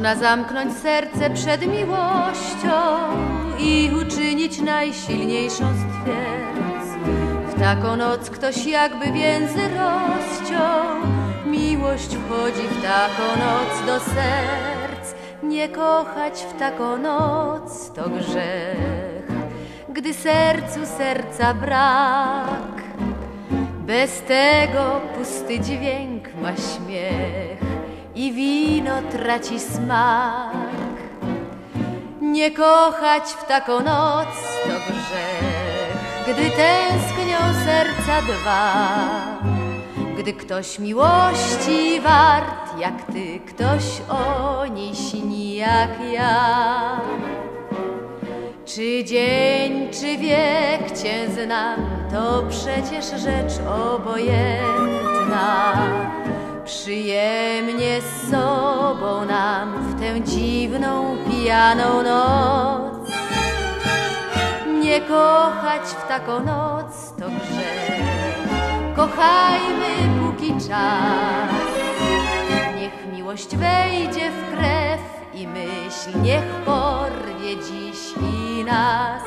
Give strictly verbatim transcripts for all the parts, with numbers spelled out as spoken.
Można zamknąć serce przed miłością i uczynić najsilniejszą z twierdz. W taką noc ktoś jakby więzy rozciął. Miłość wchodzi w taką noc do serc. Nie kochać w taką noc to grzech, gdy sercu serca brak. Bez tego pusty dźwięk ma śmiech i wino traci smak. Nie kochać w taką noc to grzech, gdy tęsknią serca dwa. Gdy ktoś miłości wart jak ty, ktoś o niej śni jak ja. Czy dzień, czy wiek cię znam, to przecież rzecz obojętna. Przyjemnie z sobą nam w tę dziwną, pijaną noc. Nie kochać w taką noc to grzech. Kochajmy póki czas. Niech miłość wejdzie w krew i myśl niech porwie dziś i nas.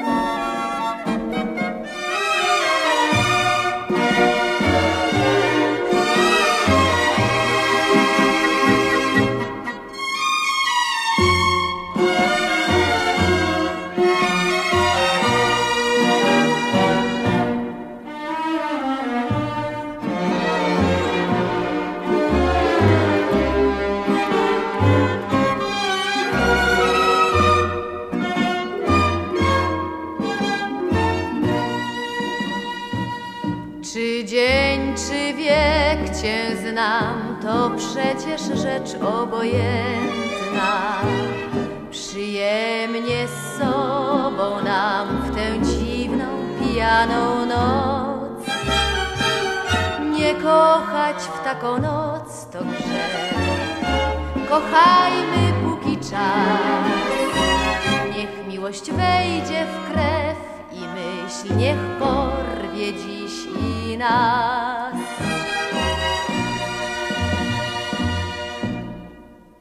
Czy dzień, czy wiek cię znam, to przecież rzecz obojętna. Przyjemnie z sobą nam w tę dziwną, pijaną noc. Nie kochać w taką noc to grzech. Kochajmy póki czas. Niech miłość wejdzie w krew i myśl niech porwie dziś i nas.